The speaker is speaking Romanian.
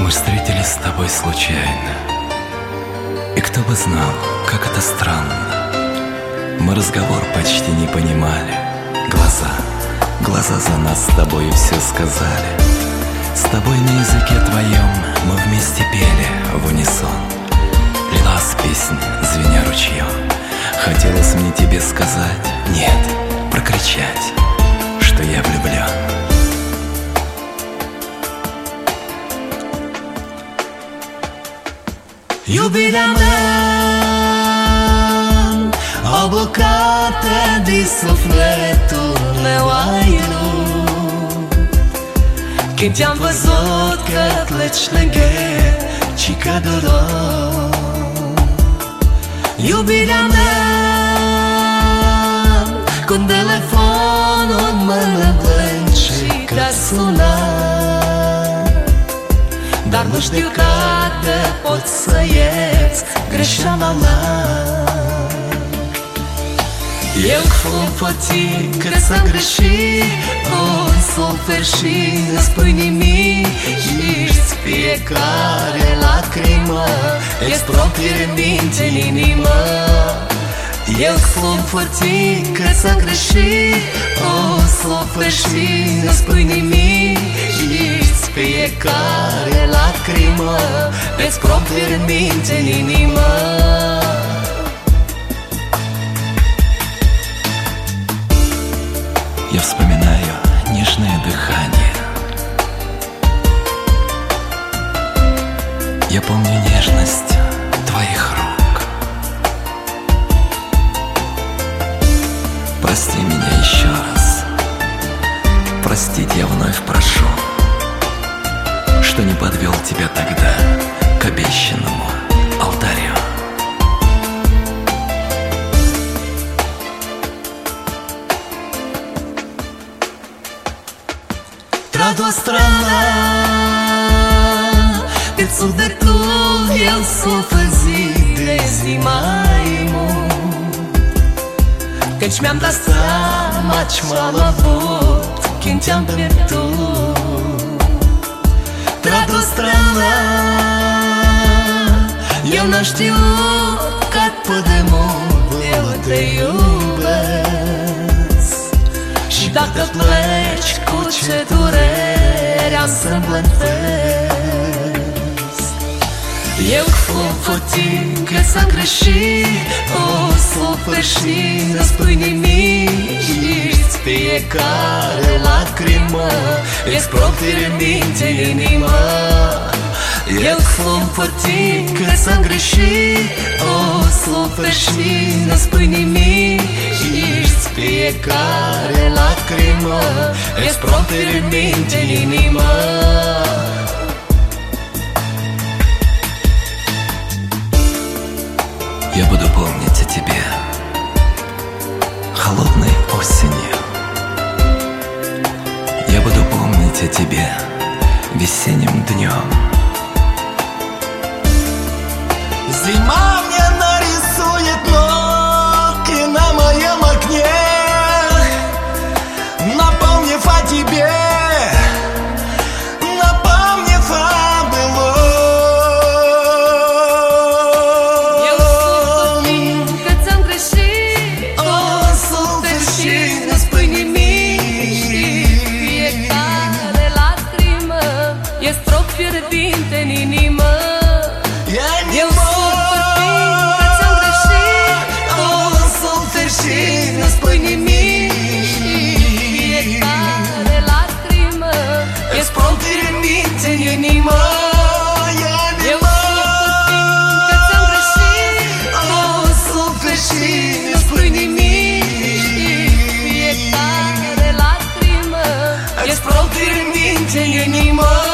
Мы встретились с тобой случайно, и кто бы знал, как это странно. Мы разговор почти не понимали. Глаза за нас с тобой все сказали. С тобой на языке твоем мы вместе пели в унисон. Лилась песнь, звеня ручьем. Хотелось мне тебе сказать, нет, прокричать, что я влюблен. Iubirea mea, obocată de sufletul meu ai nu. Când te-am văzut că pleci lângă cică doror. Iubirea mea, cu telefonul în mână plâng și că suna. Dar nu știu dacă pot să iert greșeala mea. Eu cu că s-a greșit, un suferi și nu spui nimic. Ești fiecare lacrimă, ești proprie minte în inimă. Eu cu că s-a greșit, un suferi și nu spui nimic. Ești fiecare lacrimă, ești proprie minte în inimă. Я вспоминаю нежное дыхание. Я помню нежность твоих рук. Прости меня еще раз. Простить я вновь прошу, что не подвел тебя тогда к обещанному алтарю. Trag o strana pe sufletul, eu sufăr zi de zi mai mult. Căci mi-am dat seama ce m-am avut când te-am pierdut. Trag o strana, eu n-am știut că atât de mult eu te iubesc. Și dacă pleci, cu ce durere am să-mi plătesc. Eu cu că s-a greșit, o sufăr și nu spui nimic. Ești fiecare lacrimă, ești proprie minte în inimă. Eu cu că s-a greșit, o sufăr și nu spui nimic. Ești fiecare lacrimă, ești proprie minte în inimă. Я буду помнить о тебе холодной осенью. Я буду помнить о тебе весенним днем. Зима мне нарисует нотки на моем окне, напомнив о тебе, напомнив о былом. Eu sufăr că ți-am greșit, o suferi și nu spui nimic. Fiecare lacrimă ești proprie fierbinte în inimă. Eu sufăr că ți-am greșit, o suferi și nu spui nimic. Fiecare lacrimă ești proprie minte în inimă. Eu sufăr că ți-am greșit, o suferi și nu spui nimic. Fiecare lacrimă ești proprie minte în inimă.